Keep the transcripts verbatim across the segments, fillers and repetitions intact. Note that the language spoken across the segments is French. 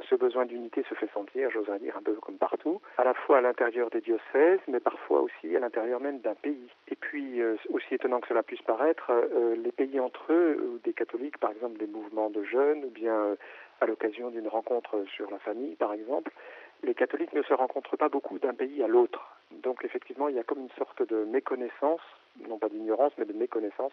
ce besoin d'unité se fait sentir, j'oserais dire, un peu comme partout, à la fois à l'intérieur des diocèses, mais parfois aussi à l'intérieur même d'un pays. Et puis, euh, aussi étonnant que cela puisse paraître, euh, les pays entre eux, ou des catholiques, par exemple des mouvements de jeunes, ou bien euh, à l'occasion d'une rencontre sur la famille, par exemple, les catholiques ne se rencontrent pas beaucoup d'un pays à l'autre. Donc effectivement, il y a comme une sorte de méconnaissance, non pas d'ignorance, mais de méconnaissance,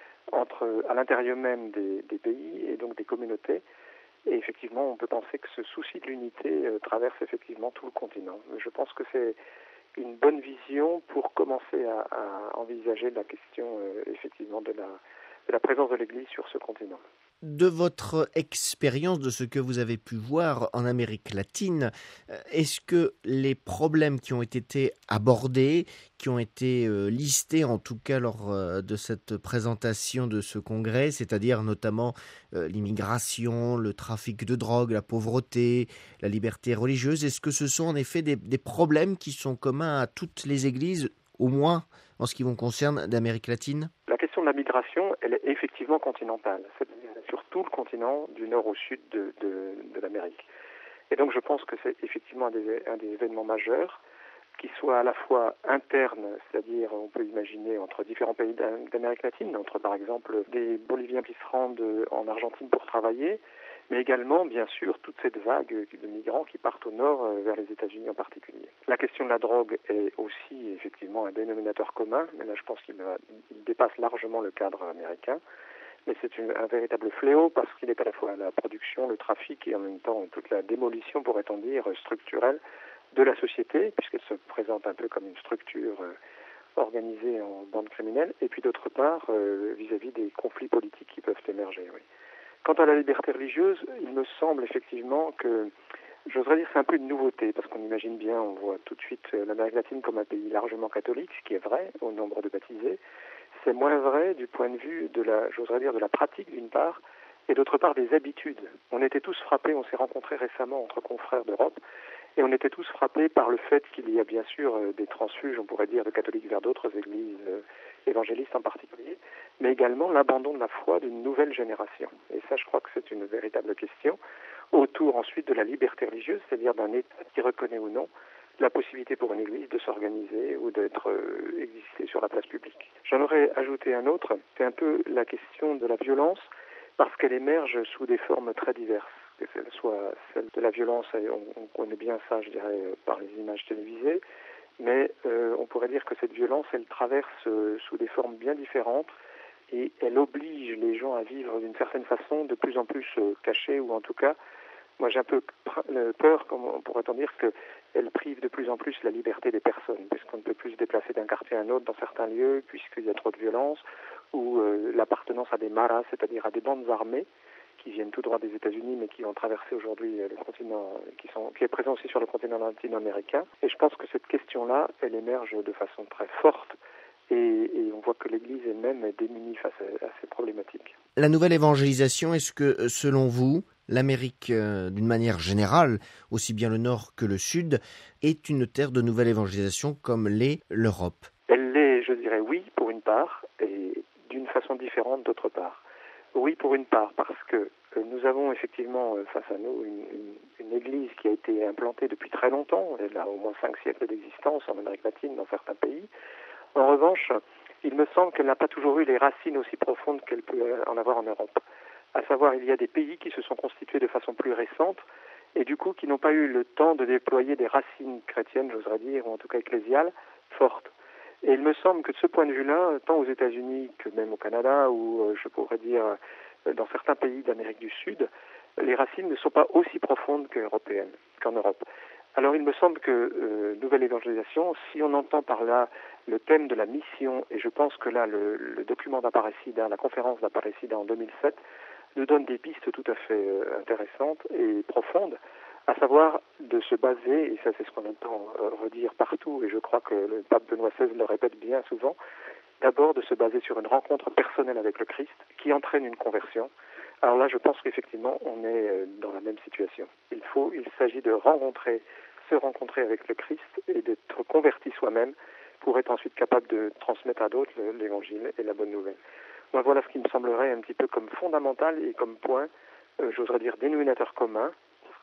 entre, à l'intérieur même des, des pays et donc des communautés. Et effectivement, on peut penser que ce souci de l'unité euh, traverse effectivement tout le continent. Je pense que c'est une bonne vision pour commencer à, à envisager la question euh, effectivement de la, de la présence de l'Église sur ce continent. De votre expérience, de ce que vous avez pu voir en Amérique latine, est-ce que les problèmes qui ont été abordés, qui ont été listés en tout cas lors de cette présentation de ce congrès, c'est-à-dire notamment l'immigration, le trafic de drogue, la pauvreté, la liberté religieuse, est-ce que ce sont en effet des, des problèmes qui sont communs à toutes les églises, au moins en ce qui vous concerne d'Amérique latine ? La question de la migration, elle est effectivement continentale, c'est-à-dire sur tout le continent du nord au sud de, de, de l'Amérique. Et donc je pense que c'est effectivement un des, un des événements majeurs qui soit à la fois interne, c'est-à-dire on peut imaginer entre différents pays d'Amérique latine, entre par exemple des Boliviens qui se rendent en Argentine pour travailler, mais également, bien sûr, toute cette vague de migrants qui partent au nord vers les États-Unis en particulier. La question de la drogue est aussi effectivement un dénominateur commun, mais là je pense qu'il il dépasse largement le cadre américain. Mais c'est une, un véritable fléau parce qu'il est à la fois la production, le trafic et en même temps toute la démolition, pourrait-on dire, structurelle de la société, puisqu'elle se présente un peu comme une structure euh, organisée en bande criminelle, et puis d'autre part, euh, vis-à-vis des conflits politiques qui peuvent émerger. Oui. Quant à la liberté religieuse, il me semble effectivement que, j'oserais dire, c'est un peu une nouveauté, parce qu'on imagine bien, on voit tout de suite l'Amérique latine comme un pays largement catholique, ce qui est vrai au nombre de baptisés. C'est moins vrai du point de vue de la, j'oserais dire, de la pratique d'une part, et d'autre part des habitudes. On était tous frappés, on s'est rencontrés récemment entre confrères d'Europe, et on était tous frappés par le fait qu'il y a bien sûr des transfuges, on pourrait dire, de catholiques vers d'autres églises évangélistes en particulier, mais également l'abandon de la foi d'une nouvelle génération. Et ça, je crois que c'est une véritable question, autour ensuite de la liberté religieuse, c'est-à-dire d'un État qui reconnaît ou non la possibilité pour une église de s'organiser ou d'être euh, exister sur la place publique. J'en aurais ajouté un autre, c'est un peu la question de la violence, parce qu'elle émerge sous des formes très diverses, que ce soit celle de la violence, on, on connaît bien ça, je dirais, par les images télévisées, mais euh, on pourrait dire que cette violence, elle traverse euh, sous des formes bien différentes, et elle oblige les gens à vivre d'une certaine façon, de plus en plus euh, cachée, ou en tout cas, moi j'ai un peu peur, comme on pourrait en dire, qu'elle prive de plus en plus la liberté des personnes, puisqu'on ne peut plus se déplacer d'un quartier à un autre dans certains lieux, puisqu'il y a trop de violence, ou euh, l'appartenance à des maras, c'est-à-dire à des bandes armées, qui viennent tout droit des États-Unis, mais qui ont traversé aujourd'hui le continent, qui, sont, qui est présent aussi sur le continent latino-américain. Et je pense que cette question-là, elle émerge de façon très forte, et, et on voit que l'Église elle-même est démunie face à, à ces problématiques. La nouvelle évangélisation, est-ce que, selon vous, l'Amérique, euh, d'une manière générale, aussi bien le Nord que le Sud, est une terre de nouvelle évangélisation comme l'est l'Europe ? Elle l'est, je dirais oui, pour une part, et d'une façon différente d'autre part. Oui, pour une part, parce que euh, nous avons effectivement euh, face à nous une, une, une église qui a été implantée depuis très longtemps, elle a au moins cinq siècles d'existence en Amérique latine, dans certains pays. En revanche, il me semble qu'elle n'a pas toujours eu les racines aussi profondes qu'elle peut en avoir en Europe. À savoir, il y a des pays qui se sont constitués de façon plus récente et du coup qui n'ont pas eu le temps de déployer des racines chrétiennes, j'oserais dire, ou en tout cas ecclésiales, fortes. Et il me semble que de ce point de vue-là, tant aux États-Unis que même au Canada, ou euh, je pourrais dire euh, dans certains pays d'Amérique du Sud, les racines ne sont pas aussi profondes qu'européennes, qu'en Europe. Alors il me semble que euh, nouvelle évangélisation, si on entend par là le thème de la mission, et je pense que là le, le document d'Aparecida, la conférence d'Aparecida en deux mille sept, nous donne des pistes tout à fait euh, intéressantes et profondes, à savoir de se baser, et ça c'est ce qu'on entend euh, redire partout, et je crois que le pape Benoît seize le répète bien souvent, d'abord de se baser sur une rencontre personnelle avec le Christ qui entraîne une conversion. Alors là, je pense qu'effectivement, on est dans la même situation. Il faut, il s'agit de rencontrer, se rencontrer avec le Christ et d'être converti soi-même pour être ensuite capable de transmettre à d'autres l'évangile et la bonne nouvelle. Donc voilà ce qui me semblerait un petit peu comme fondamental et comme point, euh, j'oserais dire dénominateur commun, parce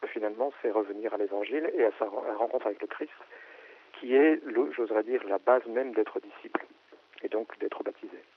finalement, c'est revenir à l'Évangile et à sa à la rencontre avec le Christ, qui est, le- j'oserais dire, la base même d'être disciple et donc d'être baptisé.